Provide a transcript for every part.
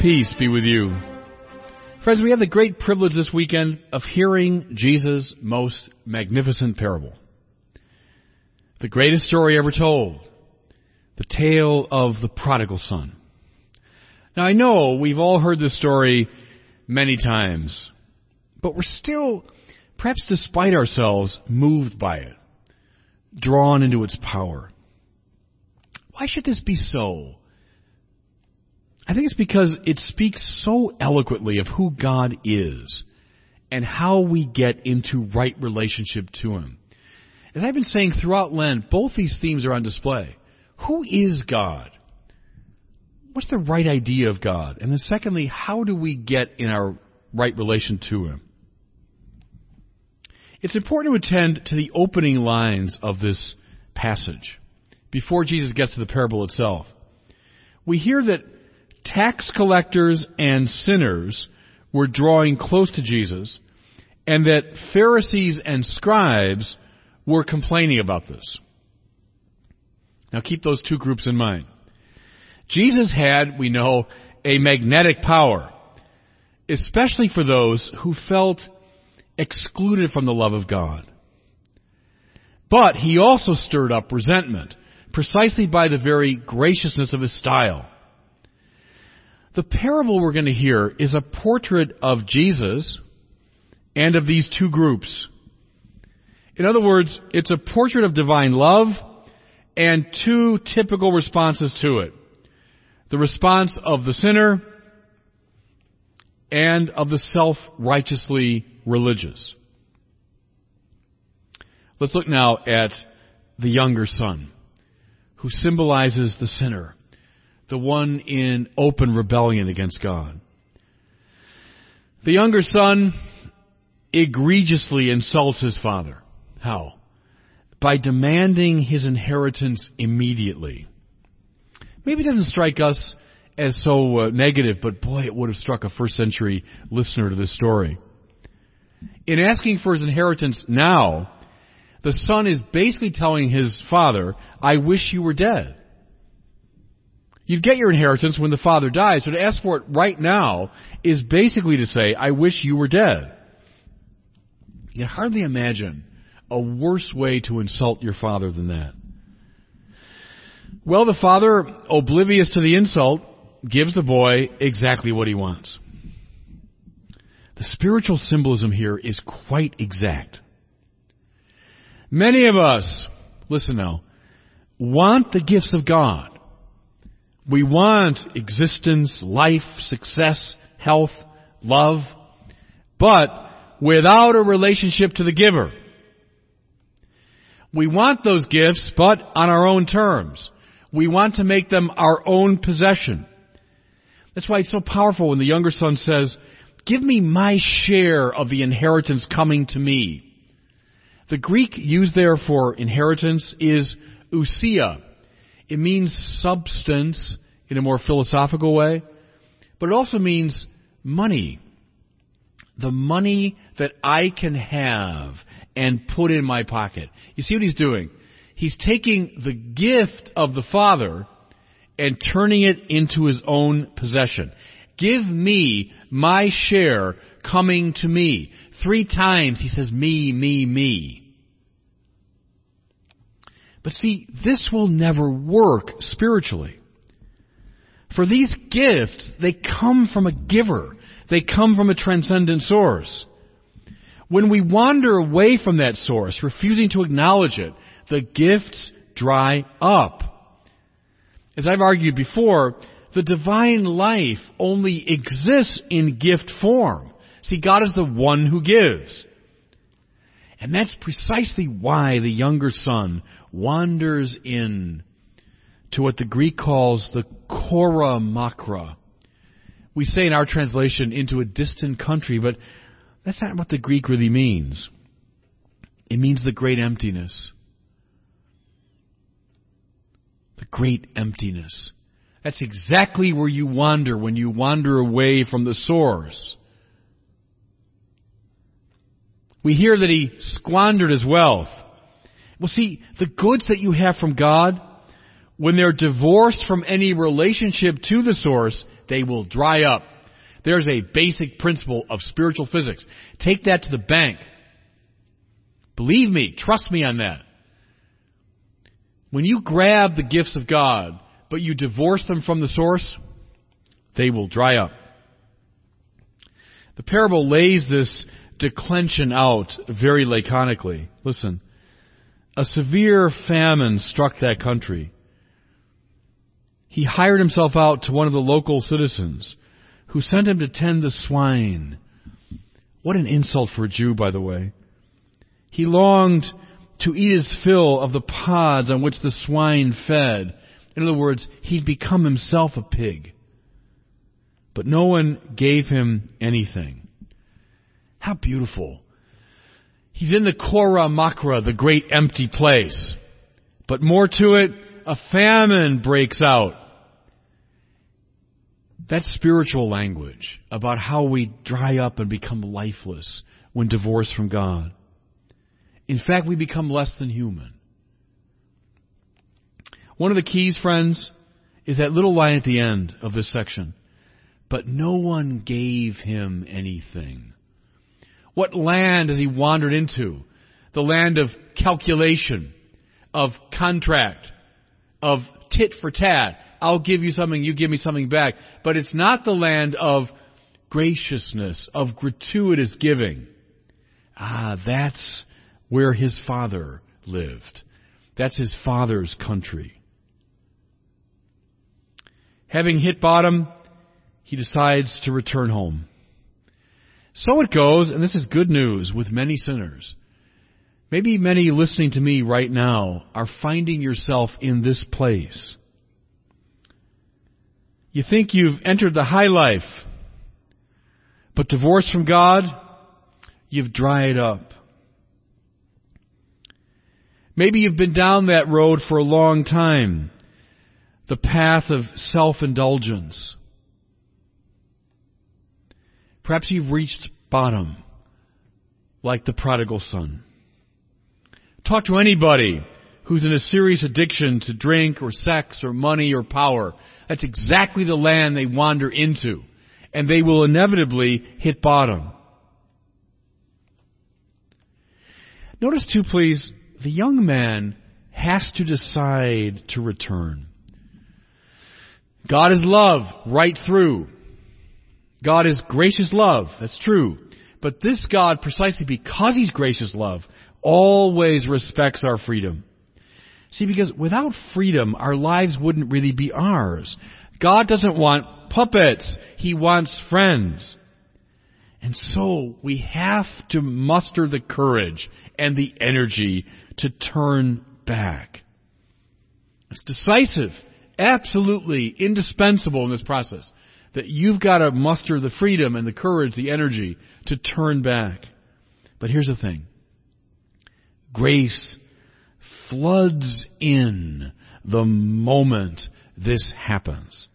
Peace be with you. Friends, we have the great privilege this weekend of hearing Jesus' most magnificent parable. The greatest story ever told. The tale of the prodigal son. Now I know we've all heard this story many times, but we're still, perhaps despite ourselves, moved by it, drawn into its power. Why should this be so? I think it's because it speaks so eloquently of who God is and how we get into right relationship to Him. As I've been saying throughout Lent, both these themes are on display. Who is God? What's the right idea of God? And then secondly, how do we get in our right relation to Him? It's important to attend to the opening lines of this passage before Jesus gets to the parable itself. We hear that tax collectors and sinners were drawing close to Jesus, and that Pharisees and scribes were complaining about this. Now keep those two groups in mind. Jesus had, we know, a magnetic power, especially for those who felt excluded from the love of God. But He also stirred up resentment, precisely by the very graciousness of His style. The parable we're going to hear is a portrait of Jesus and of these two groups. In other words, it's a portrait of divine love and two typical responses to it. The response of the sinner and of the self-righteously religious. Let's look now at the younger son, who symbolizes the sinner, the one in open rebellion against God. The younger son egregiously insults his father. How? By demanding his inheritance immediately. Maybe it doesn't strike us as so negative, but boy, it would have struck a first century listener to this story. In asking for his inheritance now, the son is basically telling his father, I wish you were dead. You'd get your inheritance when the father dies, so to ask for it right now is basically to say, I wish you were dead. You can hardly imagine a worse way to insult your father than that. Well, the father, oblivious to the insult, gives the boy exactly what he wants. The spiritual symbolism here is quite exact. Many of us, listen now, want the gifts of God. We want existence, life, success, health, love, but without a relationship to the giver. We want those gifts, but on our own terms. We want to make them our own possession. That's why it's so powerful when the younger son says, give me my share of the inheritance coming to me. The Greek used there for inheritance is ousia. It means substance in a more philosophical way, but it also means money. The money that I can have and put in my pocket. You see what he's doing? He's taking the gift of the Father and turning it into his own possession. Give me my share coming to me. 3 times he says, me, me, me. But see, this will never work spiritually. For these gifts, they come from a giver. They come from a transcendent source. When we wander away from that source, refusing to acknowledge it, the gifts dry up. As I've argued before, the divine life only exists in gift form. See, God is the one who gives. And that's precisely why the younger son wanders in to what the Greek calls the Kora Makra. We say in our translation, into a distant country, but that's not what the Greek really means. It means the great emptiness. The great emptiness. That's exactly where you wander when you wander away from the source. We hear that he squandered his wealth. Well, see, the goods that you have from God, when they're divorced from any relationship to the source, they will dry up. There's a basic principle of spiritual physics. Take that to the bank. Believe me, trust me on that. When you grab the gifts of God, but you divorce them from the source, they will dry up. The parable lays this declension out very laconically. Listen, a severe famine struck that country. He hired himself out to one of the local citizens, who sent him to tend the swine. What an insult for a Jew, by the way. He longed to eat his fill of the pods on which the swine fed. In other words, he'd become himself a pig. But no one gave him anything. How beautiful. He's in the Korah Makra, the great empty place. But more to it, a famine breaks out. That's spiritual language about how we dry up and become lifeless when divorced from God. In fact, we become less than human. One of the keys, friends, is that little line at the end of this section. But no one gave him anything. What land has he wandered into? The land of calculation, of contract, of tit for tat. I'll give you something, you give me something back. But it's not the land of graciousness, of gratuitous giving. That's where his father lived. That's his father's country. Having hit bottom, he decides to return home. So it goes, and this is good news, with many sinners. Maybe many listening to me right now are finding yourself in this place. You think you've entered the high life, but divorced from God, you've dried up. Maybe you've been down that road for a long time, the path of self-indulgence. Perhaps you've reached bottom, like the prodigal son. Talk to anybody who's in a serious addiction to drink or sex or money or power. That's exactly the land they wander into, and they will inevitably hit bottom. Notice too, please, the young man has to decide to return. God is love right through. God is gracious love, that's true. But this God, precisely because He's gracious love, always respects our freedom. See, because without freedom, our lives wouldn't really be ours. God doesn't want puppets. He wants friends. And so we have to muster the courage and the energy to turn back. It's decisive, absolutely indispensable in this process, that you've got to muster the freedom and the courage, the energy to turn back. But here's the thing. Grace floods in the moment this happens.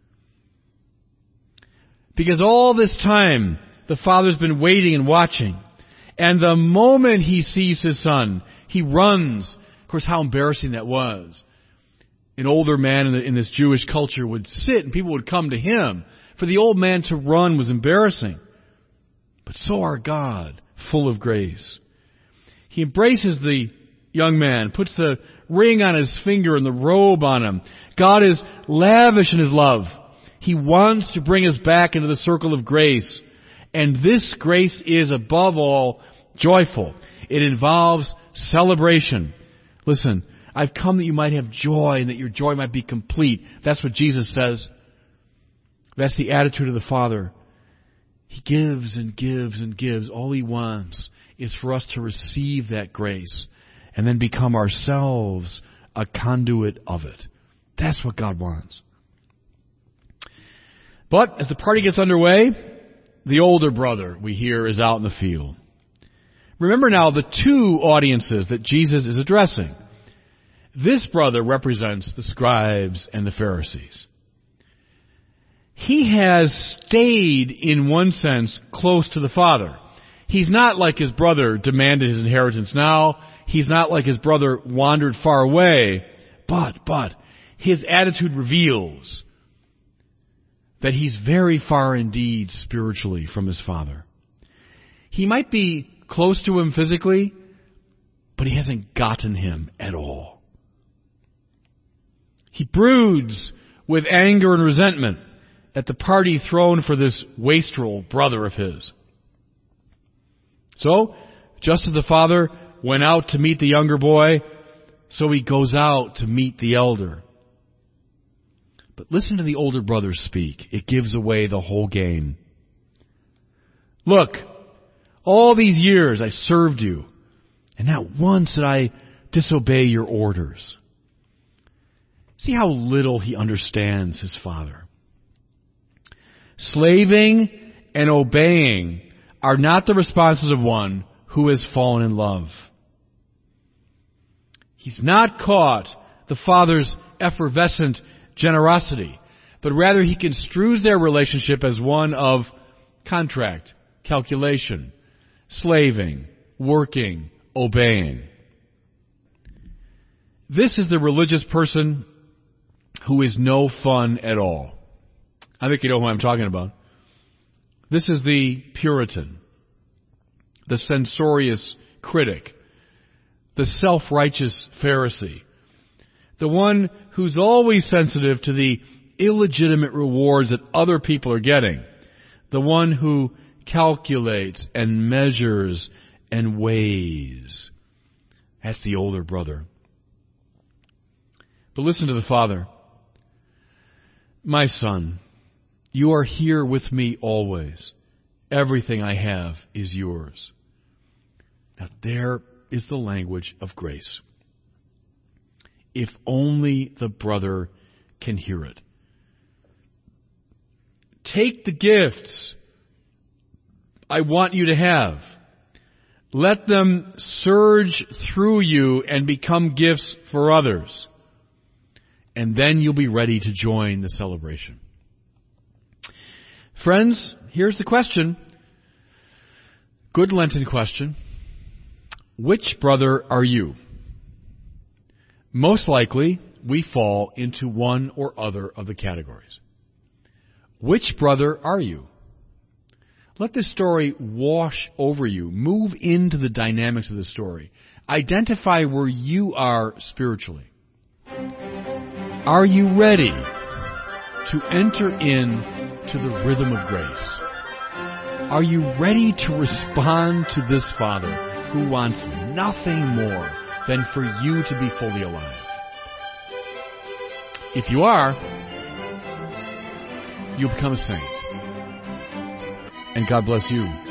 Because all this time, the father's been waiting and watching. And the moment he sees his son, he runs. Of course, how embarrassing that was. An older man in this Jewish culture would sit and people would come to him. For the old man to run was embarrassing. But so our God, full of grace. He embraces the young man, puts the ring on his finger and the robe on him. God is lavish in His love. He wants to bring us back into the circle of grace. And this grace is above all joyful. It involves celebration. Listen, I've come that you might have joy and that your joy might be complete. That's what Jesus says. That's the attitude of the Father. He gives and gives and gives. All He wants is for us to receive that grace and then become ourselves a conduit of it. That's what God wants. But as the party gets underway, the older brother, we hear, is out in the field. Remember now the two audiences that Jesus is addressing. This brother represents the scribes and the Pharisees. He has stayed, in one sense, close to the Father. He's not like his brother demanded his inheritance now. He's not like his brother wandered far away. But his attitude reveals that he's very far indeed spiritually from his Father. He might be close to him physically, but he hasn't gotten him at all. He broods with anger and resentment at the party thrown for this wastrel brother of his. So, just as the father went out to meet the younger boy, so he goes out to meet the elder. But listen to the older brother speak. It gives away the whole game. Look, all these years I served you, and not once did I disobey your orders. See how little he understands his father. Slaving and obeying are not the responses of one who has fallen in love. He's not caught the father's effervescent generosity, but rather he construes their relationship as one of contract, calculation, slaving, working, obeying. This is the religious person who is no fun at all. I think you know who I'm talking about. This is the Puritan, the censorious critic, the self-righteous Pharisee, the one who's always sensitive to the illegitimate rewards that other people are getting, the one who calculates and measures and weighs. That's the older brother. But listen to the father. My son, you are here with me always. Everything I have is yours. Now there is the language of grace. If only the brother can hear it. Take the gifts I want you to have. Let them surge through you and become gifts for others. And then you'll be ready to join the celebration. Friends, here's the question. Good Lenten question. Which brother are you? Most likely, we fall into one or other of the categories. Which brother are you? Let this story wash over you. Move into the dynamics of the story. Identify where you are spiritually. Are you ready to enter into the rhythm of grace? Are you ready to respond to this Father who wants nothing more than for you to be fully alive? If you are, you'll become a saint. And God bless you.